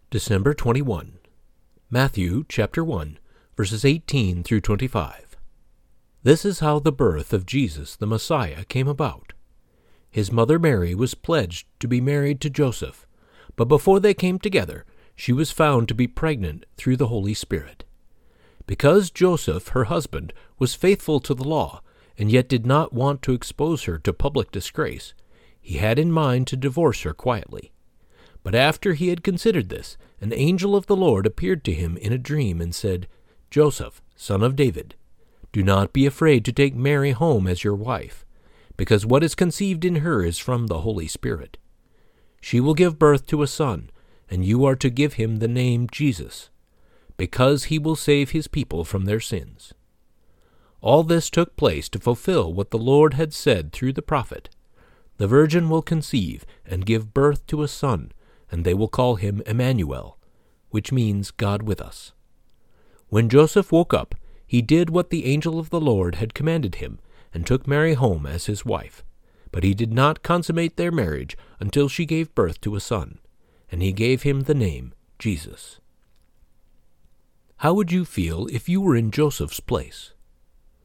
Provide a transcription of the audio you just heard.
December 21. Matthew chapter 1, verses 18 through 25. This is how the birth of Jesus the Messiah came about. His mother Mary was pledged to be married to Joseph, but before they came together, she was found to be pregnant through the Holy Spirit. Because Joseph, her husband, was faithful to the law, and yet did not want to expose her to public disgrace, he had in mind to divorce her quietly. But after he had considered this, an angel of the Lord appeared to him in a dream and said, "Joseph, son of David, do not be afraid to take Mary home as your wife, because what is conceived in her is from the Holy Spirit. She will give birth to a son, and you are to give him the name Jesus, because he will save his people from their sins." All this took place to fulfill what the Lord had said through the prophet. The virgin will conceive and give birth to a son, and they will call him Emmanuel, which means God with us. When Joseph woke up, he did what the angel of the Lord had commanded him, and took Mary home as his wife. But he did not consummate their marriage until she gave birth to a son, and he gave him the name Jesus. How would you feel if you were in Joseph's place?